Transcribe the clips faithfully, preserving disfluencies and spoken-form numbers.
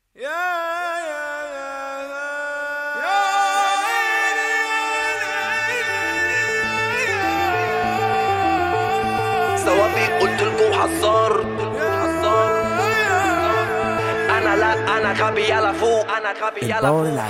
ثوابي قلتلكوا حذرت انا لا انا غبي يلا فوق انا غبي يلا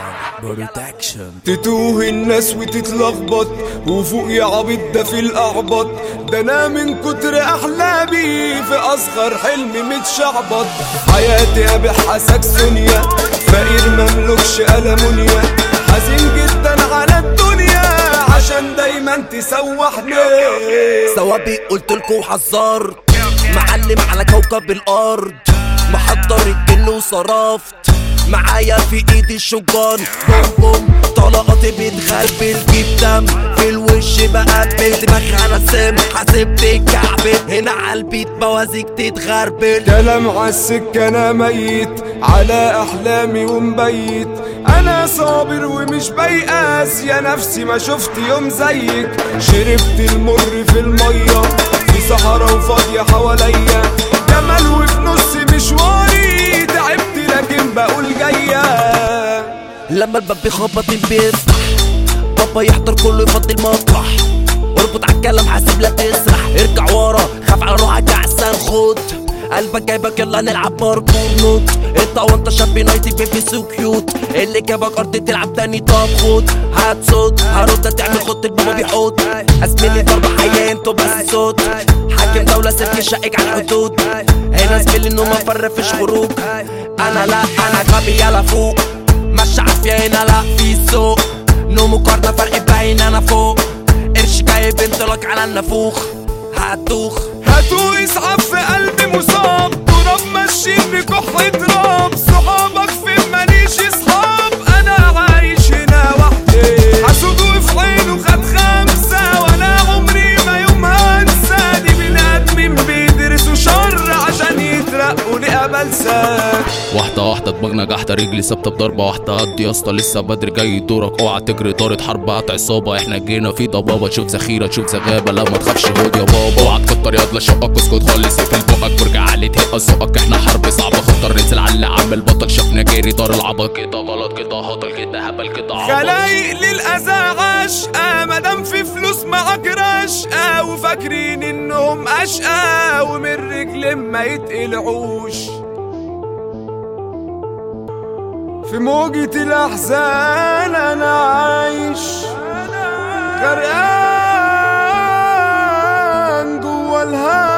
فوق. تتوه الناس وتتلخبط وفوق يا عبيط ده في الاعبط، ده انا من كتر احلامي في اصغر حلم متشعبط. حياتي ابيعها ساكسونيا، فقير مملكش ألمونيا، حزين جدا على الدنيا عشان دايما تسوحني. ثوابي قلتلكوا حذرت، معلم على كوكب الارض، محضر الجن وصرفت، معايا في ايدي الشجان بوم بوم، طلقاتي بتغربل، جيب دم في الوش بقبل، دماغي على سم حاسب تتكعبل، هنا عالبيت بوازيك تتغربل. كلام عالسكة انا ميت على احلامي ومبيت، انا صابر ومش بيأس يا نفسي ما شفت يوم زيك. شربت المر في المية في صحراء وفاضية حواليا، جمال وفي نص مشواري تعبت لكن بقول جاية. لما الباب بيخبط بيفتح، بابا يحضر كله يفضي المطرح، اربط عالكلام حاسب لا تسرح، ارجع ورا خاف على روحك احسن، خد قلبك جايبك يلا نلعب باركور نوت، انت وانت شاب نايتي بيبي سو كيوت، اللي جابك ارض تلعب تاني طب خد هات صوت، هرد تعمل خط البابا بيحط، اسمني ضربة حية انتو بس صوت، حاكم دولة سلك شقك على الحدود، هنا زميلي انه ما فرفش خروج، انا لا انا غبي يلا فوق، مش عافية هنا لا في السوق، نو مقارنة فرق باين انا فوق، قرش جايب انطلاق على النافوخ، هتوخ هاتو اسعف في قلبي مصاب، تراب ماشيين بكح تراب، صحابك فين ماليش اصحاب، انا عايش هنا وحدي، حسود وفي عينه خد خمسة، وانا عمري ما يوم هنسى، دي بني ادمين بيدرسوا شر عشان يترقوا لأبلسات. واحدة واحدة دماغنا جحدة، رجلي ثابتة بضربة واحدة، قد يا اسطى لسه بدري جاي دورك، اوعى تجري طارت حرب هات عصابة، احنا جينا في ضبابة، تشوف ذخيرة تشوف زغابة، لا ما تخافش هود يا بابا، اوعى تكتر ياض لا شقك اسكت خلص اقفل بقك وارجع علي تهق ذوقك، احنا حرب صعبة خطر نزل على اللي عامل بطل، شافنا جاري دار العبط، كده غلط كده هطل كده هبل كده عبط، خلايق للأذى عشقة مادام في فلوس معاك رشقة، وفاكرين انهم اشقى ومن رجل ما يتقلعوش، في موجة الأحزان أنا عايش غرقان جوا الهوا.